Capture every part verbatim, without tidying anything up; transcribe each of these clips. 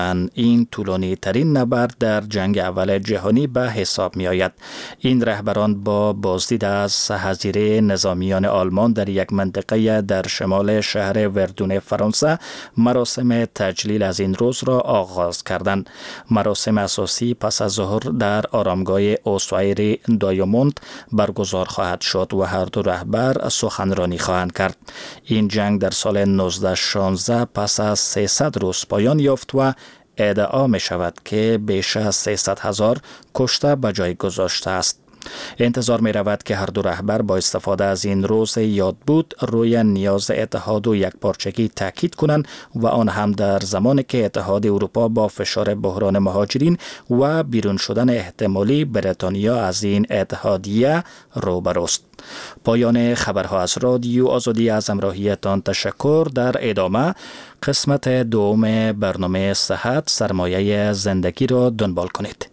این طولانی ترین نبرد در جنگ اول جهانی به حساب می آید. این رهبران با بازدید از حظیره نظامیان آلمان در یک منطقه در شمال شهر وردون فرانسه مراسم تجلیل از این روز را آغاز کردند. مراسم اساسی پس از ظهر در آرامگاه اوسوایر دایموند برگزار خواهد شد و هر دو رهبر سخنرانی خواهند کرد. این جنگ در سال نوزده شانزده پس از سیصد روز پایان یافت و ادعا می شود که بیش از سیصد هزار کشته به جای گذاشته است. انتظار می رود که هر دو رهبر با استفاده از این روز یاد بود روی نیاز اتحاد و یکپارچگی تاکید کنند و آن هم در زمانی که اتحاد اروپا با فشار بحران مهاجرین و بیرون شدن احتمالی بریتانیا از این اتحادیه روبروست. پایان خبرها از رادیو آزادی. از همراهیتان تشکر. در ادامه قسمت دوم برنامه صحت سرمایه زندگی را دنبال کنید.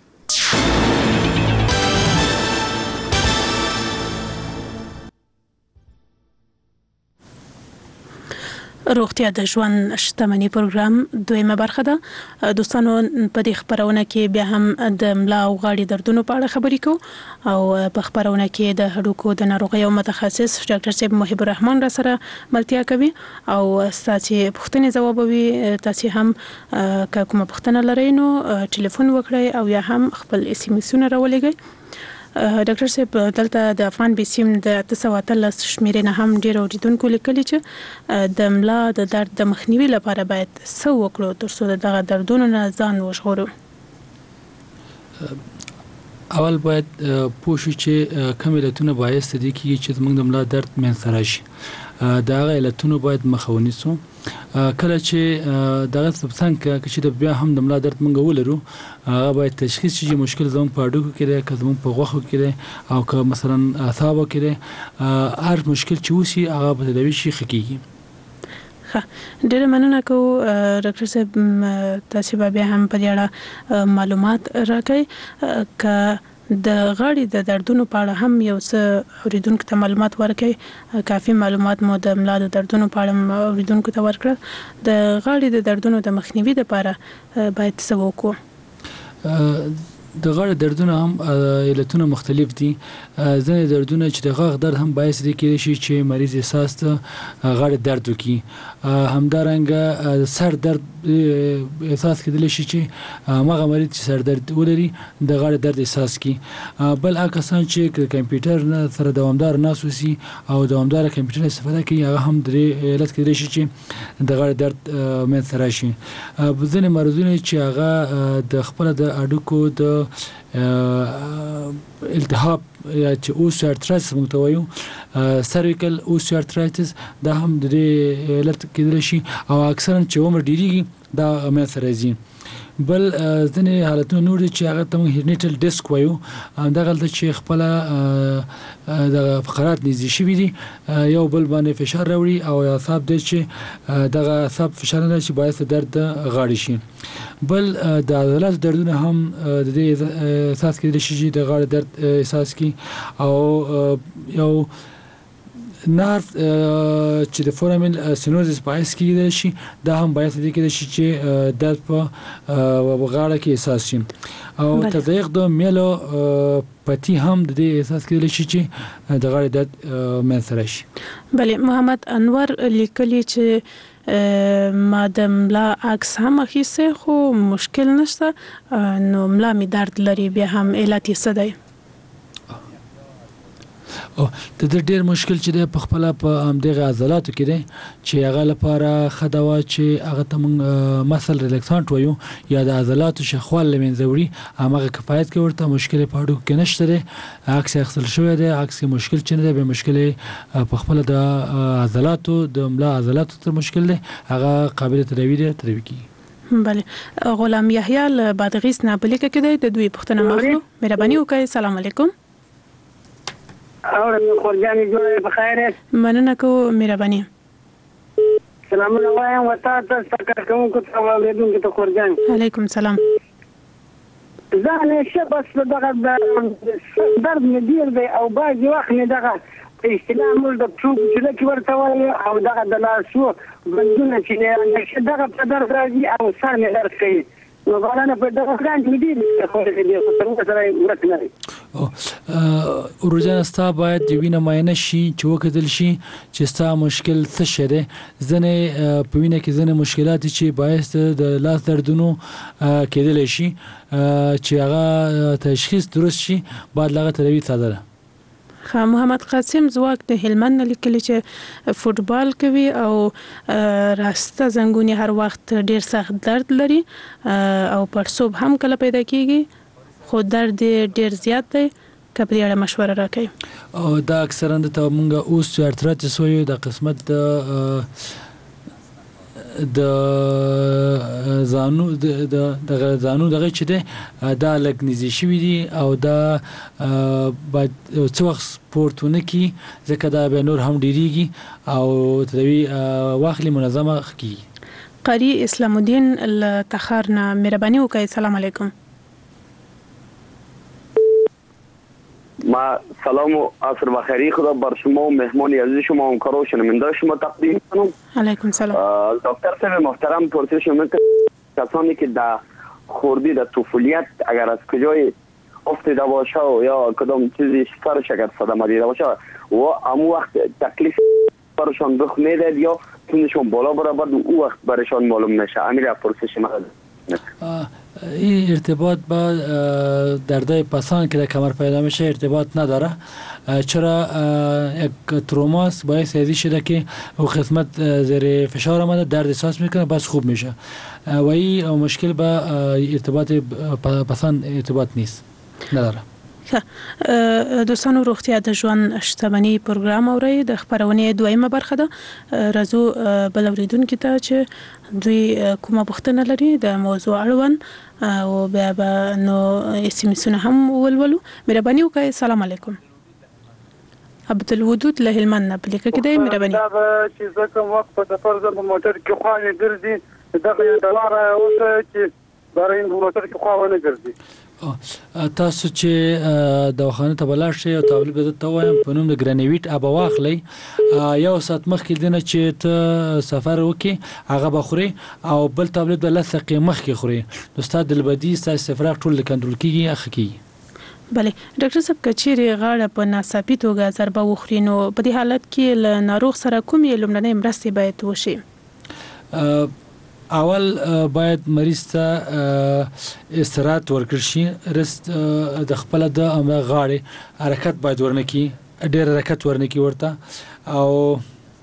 روغتیا د ژوند شتمنۍ پروګرام دویمه برخه ده. دوستانو په دې خبرونه کې بیا هم د ملا او غاړې دردونو په اړه خبرې کوو او په خبرونه کې د هډوکو د ناروغیو متخصص ډاکټر صاحب محب الرحمن را سره ملتیا کوي او تاسو پوښتنې ځوابوي. تاسو هم که کومه پوښتنه لرئ نو ټلیفون وکړئ او یا هم خپل اس ام اسونه راولېږئ. ډاکټر صاحب دلته د افغان بیسیم د اته سوه اتلس شمیرې نه هم ډېر اوریدونکو لیکلي چې د ملا د درد د مخنیوي لپاره باید څه وکړو ترڅو دغه دردونو نه ځان وژغورو. اول باید پوه شو چې کوم علتونه باعث دي کیږي چې موږ د ملا درد منځته راشي. دا هغه علتونه باید مخه ونیسو. کله چې دغه څنګه چې د بیا هم د ملا درد موږ ولرو هغه باید تشخیص شي چې مشکل زموږ په هډوکو کې دی که زموږ په غوښو کې دی او که مثلا اعصابو کې دی. هر مشکل چې وشي هغه به تداوي شي ښه کېږي. ښه ډېره مننه کوو ډاکټر صاحب. تاسو به بیا هم په دې اړه معلومات راکړئ. که د غاړې د دردونو په اړه هم یو څه اوریدونکو ته معلومات ورکړئ. کافي معلومات مو د ملا د دردونو په اړه اوریدونکو ته ورکړل. د غاړې د دردونو د مخنیوي لپاره باید څه وکړو؟ د غاړې دردونه هم علتونه مختلف دي. ځینې دردونه چې د غاښ درد هم باعث دي کېدای شي چې مریض احساس ته غاړې درد وکړي. همدارنګه سر درد احساس کېدلی شي چې هغه مریض چې سر درد ولري د غاړې درد احساس کړي. بل هغه کسان چې د کمپیوټر سره دوامدار ناست اوسي او دوامداره کمپیوټر استفاده کوي هغه هم د علت کېدلی شي چې د غاړې درد منځته راشي. ځینې مرضونه چې هغه د خپله د هډوکو د التهاب یا چې اوسټیوارترایتس موږ ته وایو سرویکل اوسټیوارترایتس دا هم د دې علت کېدلی شي او اکثرا چې عمر ډېرېږي دا منځته راځي. بل ځینې حالتونه نور دي چې هغه ته موږ هرنیټل ډیسک وایو. دغلته چې خپله د فقرات نږدې شوي دي یو بل باندې فشار راوړي او اعصاب دی چې دغه اعصاب فشار نه چې باعث درد د غاړې شي. بل د عضلاتو دردونه هم د دې احساس کېدلی شي چې د غاړې درد احساس کړي او یو نرف چې د فورامین سینوزس باعث کېدلی شي دا هم باعث دي کېدلی شي چې درد په غاړه کې احساس شي. او تضیق د میلو پتی هم د دې احساس کېدلی شي چې د غاړې درد منځته راشي. بله محمد انور لیکلي چې ما د ملا عکس هم اخیستی خو مشکل نشته نو ملا می درد لري بیا هم علت یې څه دی؟ او د دې ډېر مشکل چې دی په خپله په همدغه عضلاتو کې دی چې هغه لپاره ښه دوا چې هغه ته موږ مسل ریلیکسانټ وایو یا د عضلاتو شخوال له منځه وړي هماغه کفایت کوي. ورته مشکل په هډوکو کې نشته دی. عکس یې اخیستل شوی دی. عکس کې مشکل چې نه دی بیا مشکل په خپله د عضلاتو د ملا عضلاتو تر مشکل دی هغه قابل تداوي دی تداوي کېږي. بله غلام یحیی له بادغیس نه په لیکه کې دی د دوی پوښتنه ماخلو. مهرباني وکړئ. سلام علیکم. اور خورجانې جوړې بخیر. مننه کوو. مهرباني. سلامونه وایم وتا تاسو ته کوم کو ته ولیدونکو ته خورجان. علیکم سلام. ځان شه بس دغه درد مې ډیر دی او بعضې وخت مې دغه په اصطلاح موږ د پښو کوچله کې ورته وایو او دغه د لاسو بندونه چې دغه په درد راځي او سر مې درد کوي نو باندې په دغه ځان کې دي خو دې خو څنګه سره ورک نه ورجان ستا باید د وینې معاینه شي چې وکتل شي چې ستا مشکل څه شی دی ځینې په وینه کې ځینې مشکلات چې باعث د لاس دردونو کېدلی شي چې هغه تشخیص درست شي باید له هغه تداوي ساده ده. محمد قاسم زواک د هلمند نه لیکلي چې فوټبال کوي او راسته زنګونی هر وخت ډیر سخت درد لري او پړسوب هم کله پیدا کیږي خو درد ډیر زیات دی که په دې اړه مشوره راکړئ. او دا اکثرا د موږ اوس ارترایتس وایو د قسمت د د زانو د د زانو دغه چې ده دا لګ نږدې شوي دي او دا باید څه وخت سپورټونه کوي ځکه دا به نور هم ډیریږي او تداوي واخلي منظمه کیږي. قاری اسلام الدین التخار نه مهرباني وکړئ. السلام علیکم. ما سلام و عصر بخیری خدا بر شما و مهمان عزیز شما و همکار و شنونده شما تقدیم کنم. علیکم سلام. دکتر صاحب محترم پرسش شما کسانی که در خوردی در طفولیت اگر از کجای افتاده باشه و یا کدام چیزی سرش اگر صدمه دیده باشه و امو وقت تکلیف برشان رخ میدهد یا تونشون بالا برابر او وقت برشان معلوم نشه. امیر پرسش ما این ارتباط با دردای پسان که در کمر پیدا میشه ارتباط نداره، چرا یک تروماس باعث ازی شده که او قسمت زیر فشار آمده درد احساس میکنه بس خوب میشه و این مشکل با ارتباط پسان ارتباط نیست نداره. دوستانو روغتیا د ژوند شتمنۍ پروګرام اوري د خبرونه دویمه برخه ده. راځو بل اوریدونکو ته چې دوی کومه پوښتنه لري د موضوع اړوند او بیا به نو اس ام اسونه هم ولولو. مهرباني وکړئ. السلام علیکم. عبدالودود له هلمند نه بلیکه کېدای. مهرباني. دا چې زه کوم وخت په سفر ځم په موټر کې خوانې ګرځي دغه یو ډالر اوسه چې برای موټر کې خوانې ګرځي. تاسو چې دواخانه ته بلار شئ او تابلت به ته وایم په نوم د ګرانویټ اب واخلئ یو ساعت مخکې دینه چې ته سفر وکې هغه بخوري او بل تابلت به لس دقیقې مخکې خوري نو ستا دلبدي ستا استفراغ ټول کنټرول کیږي اخ کیږي. بله ډاکټر صاحب کچېرې غاړه په ناڅاپي توګه ضربه وخوري نو په دې حالت کې له ناروغ سره کومې لومړنۍ مرستې باید وشي؟ اول باید مریض ته استراحت ورکړل شي. رست د خپل د غاړې حرکت باید ورنکي ډېر حرکت ورنکي ورته او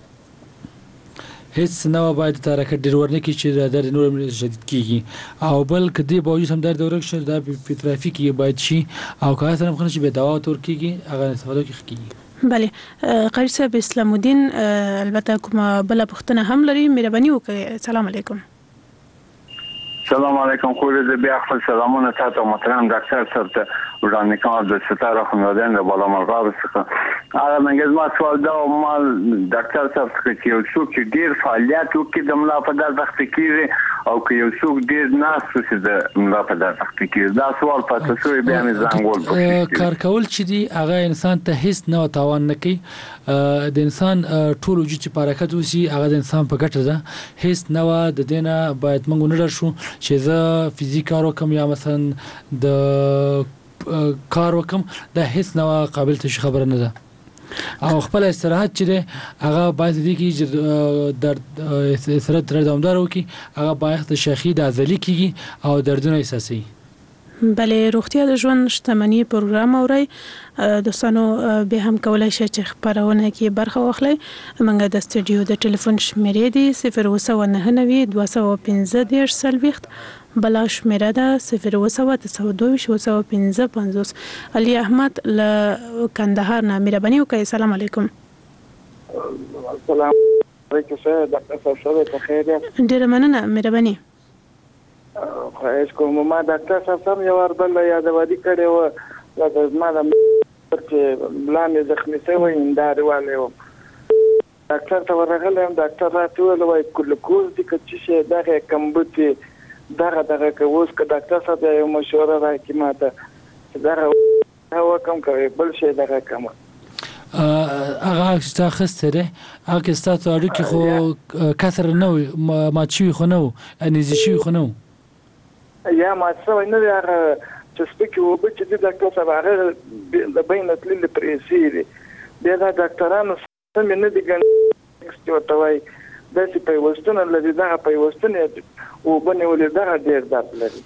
هیڅ نه باید د حرکت ډېر ورنکي چې د درد نور شدید کیږي او بل کدی باوجود هم درد ورک شي د فټرافیک باید شي او که څنګه خلک چې به دوا تور کیږي هغه استفاده کیږي. بله قاری صاحب اسلام الدین البته کومه بل پوښتنه هم لري. مهرباني وکړئ. السلام علیکم. سلام علیکم. خود بیا خپل سلامونه تاسو محترم ډاکټر صاحب ته وړاندې کوم د ستاره خنوادین د بالا مرغاب څخه. هغه منګز ما سوال دا مال ډاکټر صاحب څخه چې یو څوک چې ډیر فعالیت وکړي د ملا په درد وخت کېږي او که یو څوک ډیر ناس چې د ملا په درد وخت کېږي دا سوال پاتې شوی بیا مې ځانګول کار کول چې دی هغه انسان ته هیڅ نه تاوان نه کوي. د انسان ټول وجود چې حرکت وسی هغه د انسان په ګټه ده. هیڅ نه د دینه باید موږ نه شو چې زه فزیک کار وکم یا مثلا د کار وکم دا هیڅ نه قابل ته خبره نه ده او خپل استراحت چې ده هغه باید دي کې درد استراحت تر دوامدار وکي هغه باید د شخې د عضلې کیږي او دردونه احساسي. بله روغتیا د ژوند شتمنۍ پروګرام اوري دوستانو به هم کولای شي چې خبرونه کې برخه واخلي. موږ د استودیو د ټلیفون شمیرې دی صفر اوسه نه نوي دوه سوه پنځه دېرش څلوېښت بلا شمیره ده صفر اوسه تسعه دوه اوسه پنځه پنځوس. علي احمد له کندهار نه. مهرباني وکړئ. السلام علیکم. السلام علیکم. ډاکټر صاحب په خیر یاست؟ ډیره مننه. مهرباني. خواهش کوم. ما ډاکټر صاحب سم یو ور بل یادوالي کړې و د ما د چې بلانې زخمي شوی انداري والے و ډاکټر ته ورغلم. ډاکټر راته وویل وایي ګلوکوز دي که څه شی دغه کمبوتي دغه دغه که اوس که ډاکټر صاحب یو مشوره راکړي ما ته چې دغه وکم که بل شی دغه کمه. هغه چې خسته ده هغه ستاسو اړیکې خو کثر نه ما چی خو نه ان زی شي خو نه یا ما څه نه هغه چې سپکه و به چې د ډاکټر صاحب هغه د بین تلل پرېسي دي بیا د ډاکټرانو سم نه دي ګڼل چې وتوي د څه په وستونه لري دا په وستونه او بنه ولې دا ډېر درد لري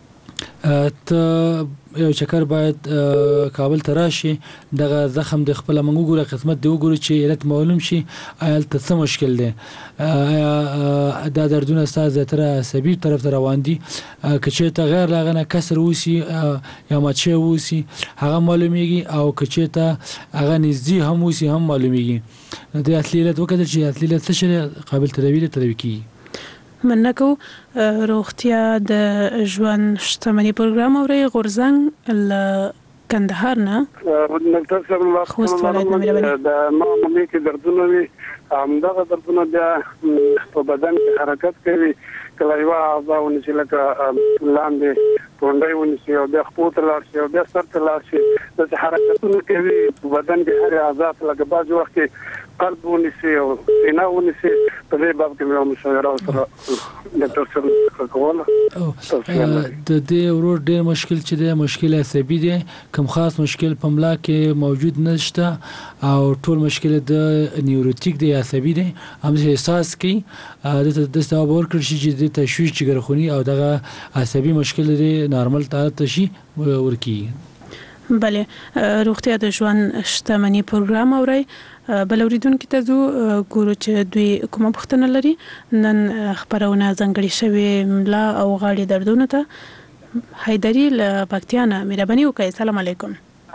ته یو چکر باید کابل ته راشي دغه زخم د خپل منګو ګوره خدمت دی وګوري چې علت معلوم شي آیا ته څه مشکل دی دا دردونه ستاسو تر عصبي طرف ته روان دي کچې ته غیر لاغنه کسر وسی یا ماچه وسی هغه معلومیږي او کچې ته هغه نږدې هم وسی هم معلومیږي د اصلي علت وکړه چې اصلي علت څه شي قابل تداوی تداوی کی منکو روغتیا د ژوند شتمنۍ پروګرام اوري غورزنګ ل کندهار نه ډاکټر صاحب الله خوست ولایت نه د ما مې کې دردونه وي همدغه دردونه بیا په بدن کې حرکت کوي کله یو اعضاء ونشي لکه لاندې ټونډه ونشي او بیا خپل ته لاړ شي او بیا سر ته لاړ شي د حرکتونو کوي په بدن کې هر اعضاء لکه بعض وخت قلب ونشي او سینه ونشي په دې باب کې مې مشوره سره ډاکټر صاحب کوله د دې ورور ډېر مشکل چې د مشکل عصبي دي کوم خاص مشکل په ملا کې موجود نشته او ټول مشکل د نیوروتیک دی عصبي دي هم احساس کوي د دسته ورکړ شي چې د تشویش جګرخونی او دغه عصبي مشکل دی نارمل حالت شي ورکی بله روغتیا د ژوند شتمنۍ پروګرام اوري بل اوریدونکو ته زو ګورو چې دوی کومه پوښتنه لري نن خبرونه ځنګړې شوی ملا او غاړې دردونه ته حیدری له پکتیانه مهرباني وکړئ السلام علیکم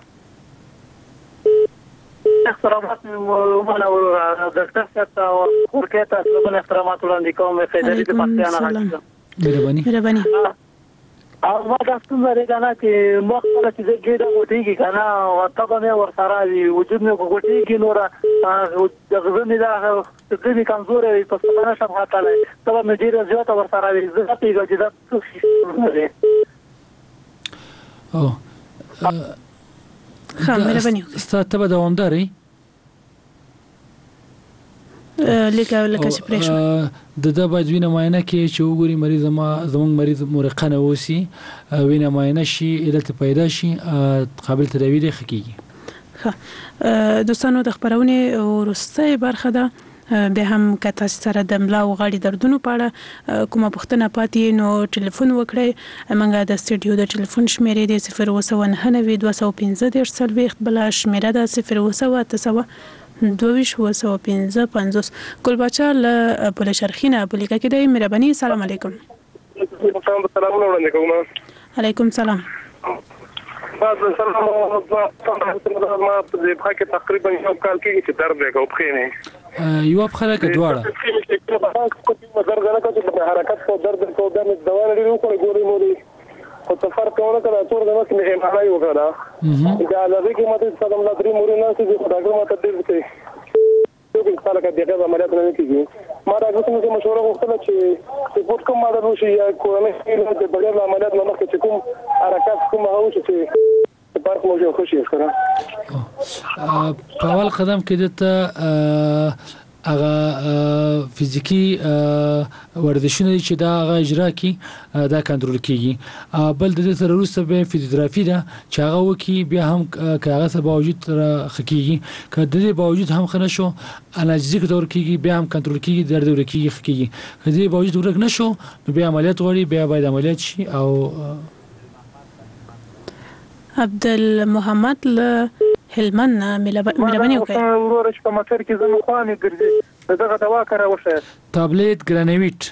احترامات مولا ډاکټر صاحب او ورکه تاسو باندې احترامات وړاندې کوم حیدری د پکتیانه مهرباني مهرباني او ما د څنګه رګانا چې مخکله چې ګډه وټیږي کنه او تاسو مې ور سره دی وجود مې وټیږي نور د غزنې دا تقریبا کمزور وي په څه شم حاصله تاسو مې ډیره زیاته ور سره وي زه پیګه چې دا او خام مهرباني ستاسو ته دوامداري لکه لکه چې پرېښو د د باید وینه معاینه کې چې وګوري مریض ما زمونږ مریض مرقنه وسی وینه معاینه شي علت پیدا شي قابل تداوی دی خکېږي ښه دوستانو د خبرونه ورسته برخه ده به هم کته سره د ملا او غاړې دردونو په اړه کومه پوښتنه پاتې نو ټلیفون وکړئ موږ د سټډیو د ټلیفون شمیرې د صفر اووه نهه دوه سوه پنځه دېرش څلوېښت بل شمیره د صفر اووه اته سوه دویش و سو پنځه پنځوس ګل بچا له بل شرخینه بلیکه کې دی مهرباني السلام علیکم السلام علیکم علیکم السلام بعد سلام او ما په دې کې تقریبا یو کال کې چې درد وکاو پخینه یو په خلک دواړه درد نه کوي حرکت کو درد کو د دوا لري نو کوي ګوري موري او سفر کوله کله ټول د وخت نه امارای وکړه دا لږه کې ماته څنګه نه درې موري نه چې ډاکټر ماته دې کوي یو کله کله دغه عملیات نه کیږي ما دا څنګه مشوره وکړه چې سپورت کوم ما دا شي یا کورونه د بغیر عملیات نه مخکې کوم حرکت کوم هو چې پارک موجو خوشي ښکاره په اول قدم کې د هغه فزیکی ورزشونه چې دا هغه اجرا کی دا کنټرول کیږي بل د دې سره وروسته به فزیوتراپي ده چې هغه وکي بیا هم کاغه سره باوجود خکېږي کله د دې باوجود هم خنه شو انالجیک تور کیږي بیا هم کنټرول کیږي درد ورکیږي خکېږي کله دې باوجود ورک نشو بیا عملیات غوړي بیا باید عملیات شي او عبدل محمد له هلمند مهرباني وکړئ ورور چې په مټر کې زمو خوانې ګرځي دغه دوا کړه وشه تابلیت ګرانویټ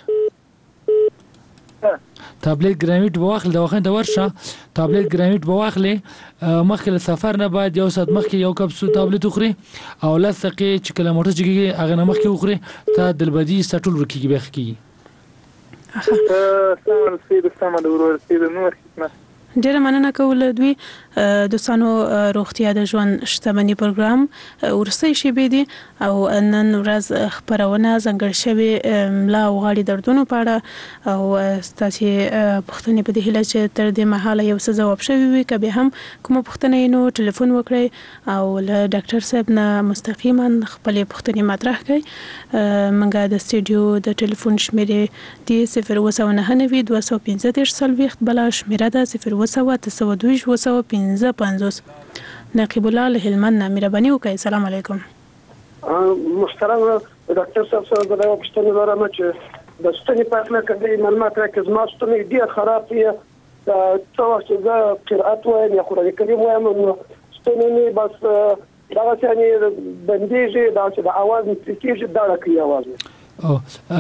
تابلیت ګرانویټ بواخل د وخت د ورشه تابلیت ګرانویټ بواخل مخکې سفر نه بعد یو سات مخکې یو کپسول تابلیت خوري او لثقه چې کله موټر جګي هغه نه مخکې خوري ته دلبدي سټول ورکیږي بخ کی اها سلام سید سلام ورور سید نور خدمت ډیره مننه کوله دوی دوستانو روغتیا د ژوند شتمنۍ پروګرام ورسې شي به دي او نن ورځ خبرونه ځنګړ شوی ملا او غاړي دردونو په اړه او ستاسو پوښتنې په دې هیله چې تر دې مهاله یو څه جواب شوی وي کبه هم کوم پوښتنه نو ټلیفون وکړئ او له ډاکټر صاحب نه مستقیما خپل پوښتنې مطرح کړئ. منګه د استودیو د ټلیفون شمیرې دی صفر اووه نهه نوي دوه سوه پنځه دېرش څلوېښت بل شمیره ده صفر اووه اته سوه دوه اووه سوه پنځه پنځوس. نقیب الله له هلمند نه مهرباني وکړئ. السلام علیکم. محترم ډاکټر صاحب سره د یو پوښتنه لرم چې د ستوني په اړه کله معلومات راکړئ. زما ستوني ډېر خراب دي. څو وخت زه قرأت وایم یا قرآن کریم وایم نو ستوني مې بس دغه څنګه بندېږي دا چې د اواز کېږي دا راکوي اواز. او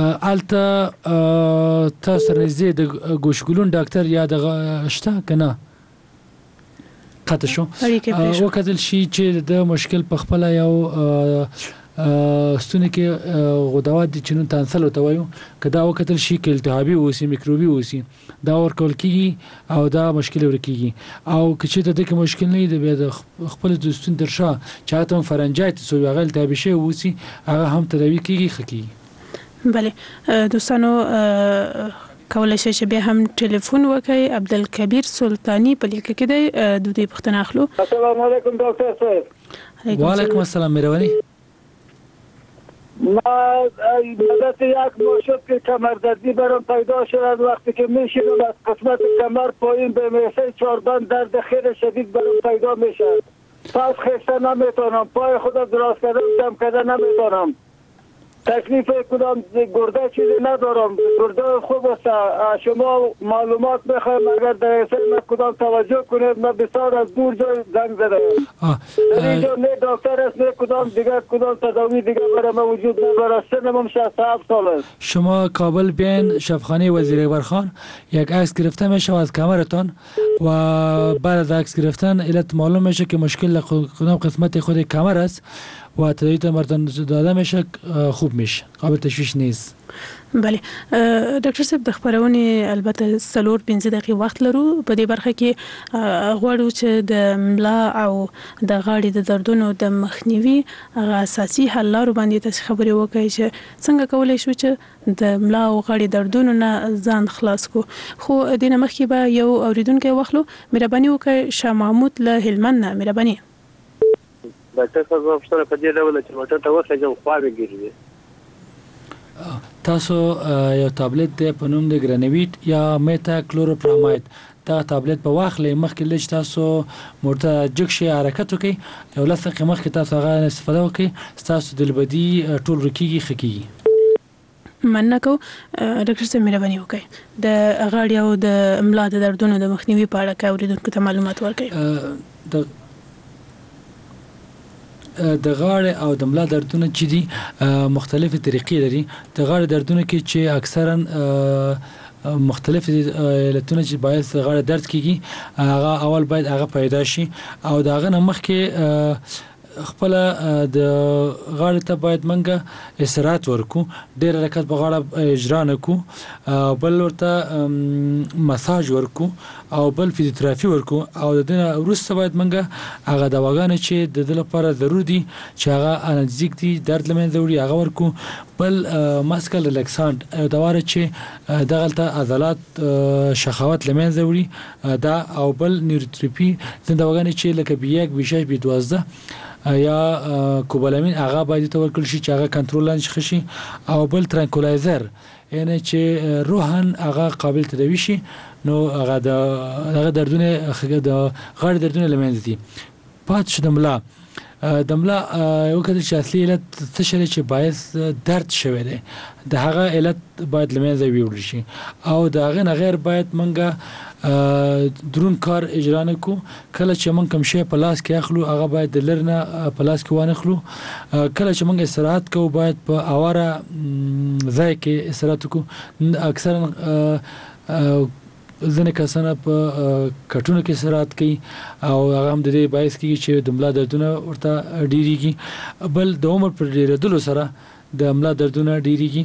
الته تاسو نږدې د ګوشګلون ډاکټر یا د شته کنه قطع شو وکړل شي چې د مشکل په خپل یو ستوني کې غدوات د چنون تنسل وته وایو کدا وکړل شي کې التهابي اوسي میکروبي اوسي دا ورکول کیږي او دا مشکل ورکیږي او کچې د دې مشکل نه دی د خپل د ستون درشا چاته فرنجایتس او غل التهابي شي اوسي هغه هم تداوي کیږي خکې. بله دوستانو کولای شئ چې بیا هم ټلیفون وکړئ. عبدالکبیر سلطانی په لیک کې دی د دې پوښتنه اخلو. السلام علیکم ډاکټر صاحب. وعلیکم السلام مهرباني. ما مدت یک ماه که کمردردی برام پیدا شد. وقتی که میشینم از قسمت کمر پایین به میسه چاربند درد خیلی شدید برام پیدا میشه. پس خسته نمیتونم، پای خودم دراز کردن جمع کردن نمیتونم. تکلیف کدام گرده چیزی ندارم. گرده خوب است. شما معلومات بخوایم اگر در اصل کدام توجه کنید. من بسیار از دور جای زنگ زدم. در اینجا نه دکتر است نه کدام دیگر کدام تداوی دیگر برای من وجود نداره. سنم شصت و هفت سال است. شما کابل بیاین شفاخانه وزیر اکبرخان یک عکس گرفته میشه از کمرتان و بعد از عکس گرفتن علت معلوم میشه که مشکل کدام قسمت خود کمر است و تداوی تمرتان داده میشه خوب میشه، قابل تشویش نیست. بله ډاکټر صاحب د خبرونه البته سلور پنځه دقیقې وخت لرو. په دې برخه کې غواړو چې د ملا او د غاړې د دردونو د مخنیوي هغه اساسي حل لارو باندې تاسو خبرې وکړئ چې څنګه کولای شو چې د ملا او غاړې دردونو نه ځان خلاص کو. خو دینه مخکې به یو اوریدونکو واخلو. مهرباني وکړئ شاه محمود له هلمند نه. مهرباني. ډاکټر صاحب افسر په دې ډول چې موټر ته وخت خو ګرځي. تاسو یو تابلت دی په نوم د ګرانویټ یا میتا کلوروپراماید دا تابلت په واخلې مخکې لږ تاسو موټر جګ شي حرکت وکړي یو لس دقیقې مخکې تاسو هغه استفاده وکړي تاسو د لبدي ټول رکیږي خکېږي. مننه کو ډاکټر صاحب مهرباني وکړئ د غاړې او د ملا د دردونو د مخنیوي په اړه کې اوریدونکو ته معلومات ورکړئ. د د غاړې او د ملا دردونه چې دي مختلفه طریقې لري. د غاړې دردونه کې چې اکثرا مختلف علتونه چې باعث غاړه درد کیږي هغه اول باید هغه پیدا شي او دا غنه مخکې خپل د غاړې ته باید منګه استراحت ورکو، ډېر حرکت په غاړه اجرا نکو، بل ورته مساج ورکو او بل فزیوتراپي ورکو او د دې وروسته باید منګه هغه دواګانې چې د دې لپاره ضروري دي چې هغه انالجیک دي درد لمنځه وړي هغه ورکو. بل ماسکل ریلاکسانت دواره چې دغلته عضلات شخاوت لمنځه وړي دا او بل نیوروتراپي د دواګانې چې لکه بي یک بي شش بي دوازده یا کوبالامین هغه باید ته ورکړل شي چې هغه کنټرول لاندې شي او بل ترانکولایزر یعنی چې روحان هغه قابل تداوی شي نو هغه د هغه دردونه د غاړې دردونه لمنځه دي. پات شو د ملا د ملا یو کله چې اصلي علت څه شي چې باعث درد شوی دی د هغه علت باید لمنځه ویول شي او د هغه نه غیر باید منګه درون کار اجرا نکو. کله چې مونږ کوم شی په لاس کې اخلو هغه باید د لرنه په لاس کې وانه خلو. کله چې مونږ استراحت کوو باید په اواره ځای کې استراحت وکړو. اکثرا ځنې کسانه په کټونو کې استراحت کوي او هغه هم د دې باعث کیږي چې د ملا دردونه ورته ډیریږي. بل د عمر پر ډیرېدلو سره د ملا دردونه ډیریږي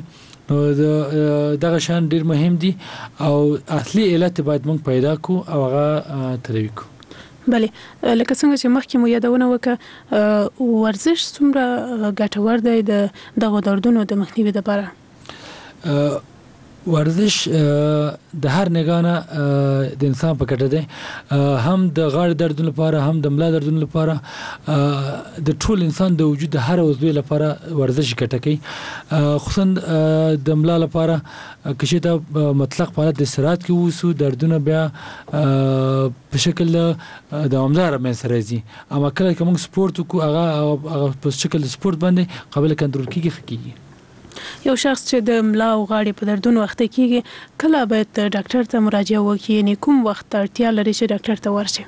نو دغه شان ډیر مهم دي او اصلي علت باید موږ پیدا کو او هغه تروي کو. بله لکه څنګه چې مخکې مو یادونه وکړه ورزش څومره ګټور دی د دغه دردونو د مخنیوي لپاره؟ ورزش د هر نگانه د انسان په ګټه دی، هم د غاړې دردونو لپاره هم د ملا دردونو لپاره، د ټول انسان د وجود د هر عضو لپاره ورزش ګټه کوي. خصوصا د ملا لپاره که چې مطلق حالت د استراحت کې وسو دردونه بیا په شکل دوامدار مې سره راځي، اما کله چې موږ سپورت وکړو هغه په شکل سپورت باندې قابل کنټرول کیږي کیږي. یو شخص چې د ملا او غاړې په دردونو وخت کېږي کله باید ډاکټر ته مراجعه وکړي، یعنی کوم وخت اړتیا لري چې ډاکټر ته ورشي؟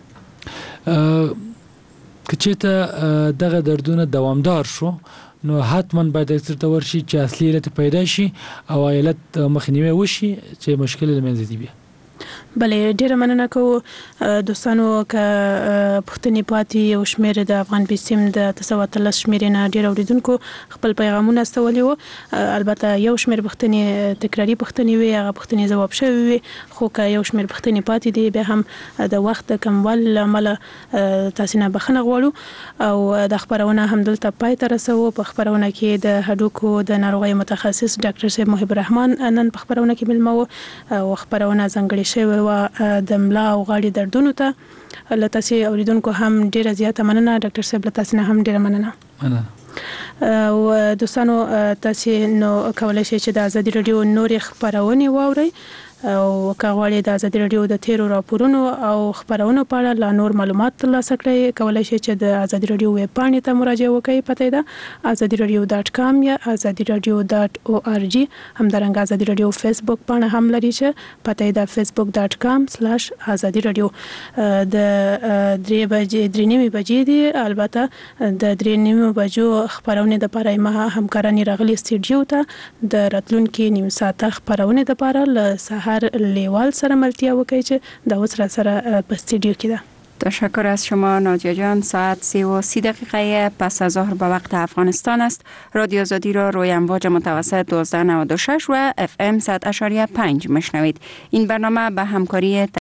که چېرته دغه دردونه دوامدار شو نو حتما باید ډاکټر ته ورشي چې اصلي علت پیدا شي او علت مخنیوي وشي چې مشکل له منځه دی بیا. بله ډیره مننه کوو دوستانو که پوښتنې پاتې یو شمېر د افغان بیسیم د تسعه اتلس شمېرې نه ډېر اورېدونکو خپل پیغامونه استولي وو. البته یو شمېر پوښتنې تکراري پوښتنې وي، هغه پوښتنې ځواب شوي وي، خو که یو شمېر پوښتنې پاتې دي بیا هم د وخت د کموالي له امله تاسې نه بخښنه غواړو او د خپرونه همدلته پای ته رسوو. په خپرونه کې د هډوکو د ناروغیو متخصص ډاکټر صاحب محب الرحمن نن په خپرونه کې مېلمه وو او خپرونه ځانګړې شوې و د ملا او غاړې دردونو ته. له تاسې اوریدونکو هم ډیره زیاته مننه، ډاکټر صاحب له تاسې نه هم ډیره مننه. مننه. او دوستانو تاسې نو کولای شئ چې د ازادي راډیو نورې خپرونې واورئ او که غواړئ د ازادي راډیو د تیرو راپورونو او خپرونو په اړه لا نور معلومات ترلاسه کړئ کولای شئ چې د ازادي راډیو ویب پاڼې ته مراجعه وکړئ. پته یې ده ازادي راډیو ډاټ کام یا ازادي راډیو ډاټ او ار جی. همدارنګه ازادي راډیو فیسبوک پاڼه هم لري چې پته یې ده فیسبوک ډاټ کام سلاش ازادي راډیو. د درې بجې درې نیمې بجې دي، البته د درې نیمې بجو خپرونې دپاره ما همکاران راغلي سټوډیو ته د راتلونکي نیم ساعته خپرونې دپاره له هر لیوال سره ملتیا وکړي چې د اوس را سره په استودیو کې ده. تشکر از شما نادیا جان. ساعت سی و سی دقیقه پس از ظهر به وقت افغانستان است. رادیو آزادی را روی امواج متوسط دوازده نود و شش و اف ام صد و پنج مشنوید. این برنامه به همکاری